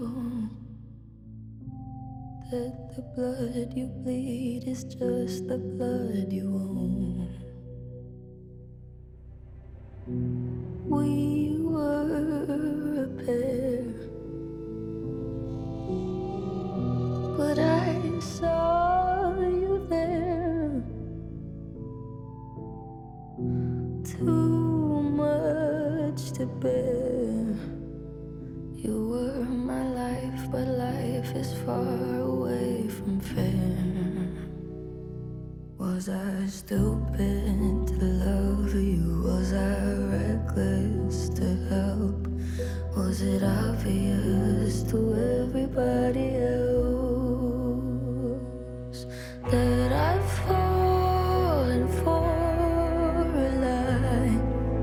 that the blood you bleed is just the blood you own. We were a pair, but I saw you there. Too much to bear. You were my life, but life is far away from fair. Was I stupid to love you? Was I reckless to help? Was it obvious to everybody else that I've fallen for a lie?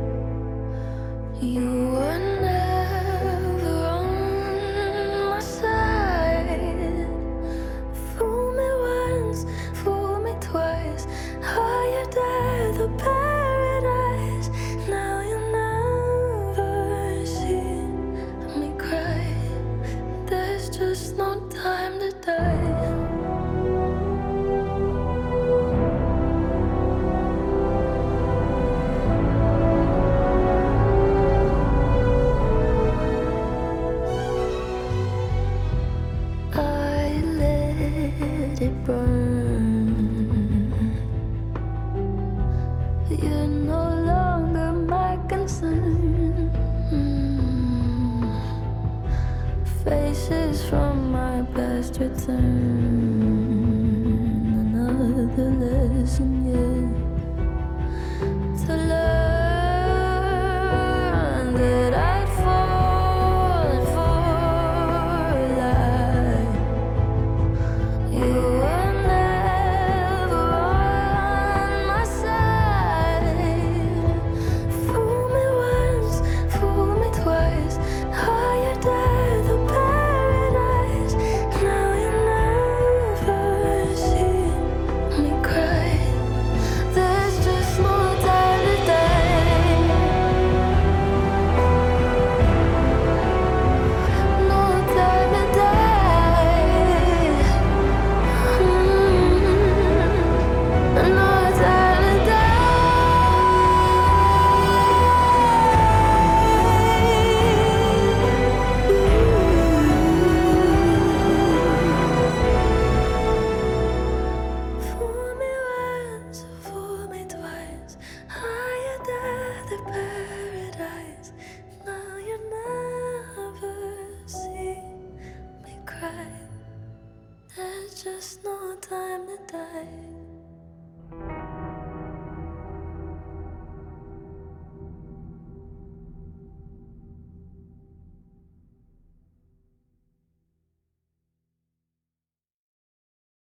You were never on my side. Fool me once, fool me twice. Higher the paradise. Now you never see me cry. There's just no time to die. It burn. You're no longer my concern. Faces from my past return. Another lesson yet to learn that I'd fallen for a lie. You were never on my side. Fool me once, fool me twice. Higher the paradise. Now you never see me cry. There's just no time to die. No time to die. There's just no time to die.